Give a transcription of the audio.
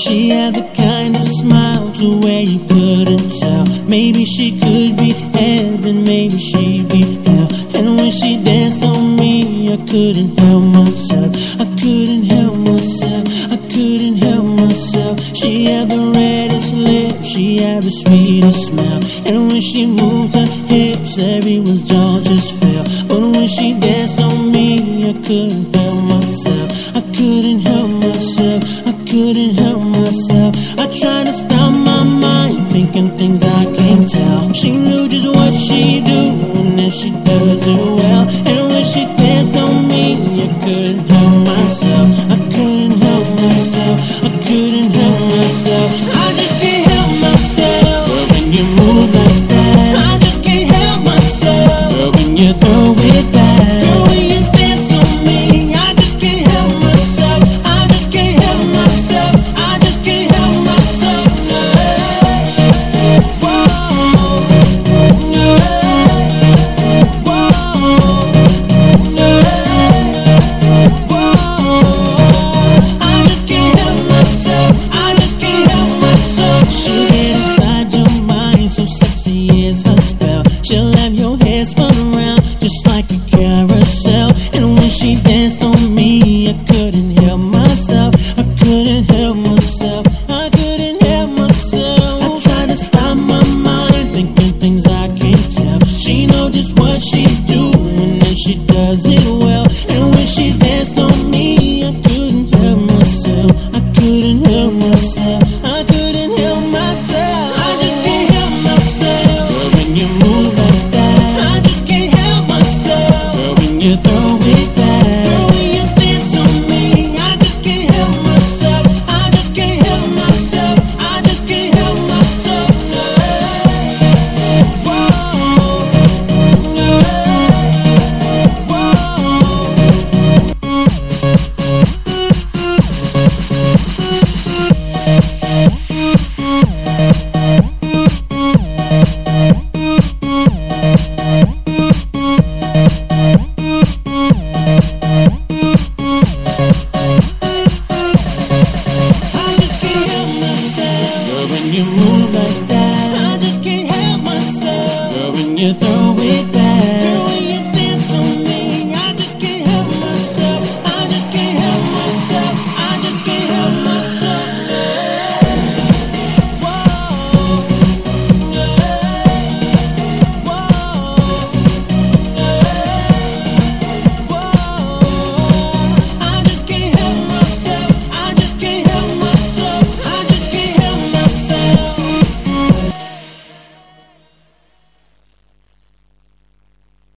She had the kind of smile to where you couldn't tell. Maybe she could be heaven, maybe she'd be hell. And when she danced on me, I couldn't help myself. I couldn't help myself. I couldn't help myself. She had the reddest lips, she had the sweetest smell. And when she moved her hips, everyone's jaw just fell. But when she danced on me, I couldn't help myself. I couldn't help myself. I couldn't help myself. I tried to stop my mind, thinking things I can't tell. She knew just what she'd do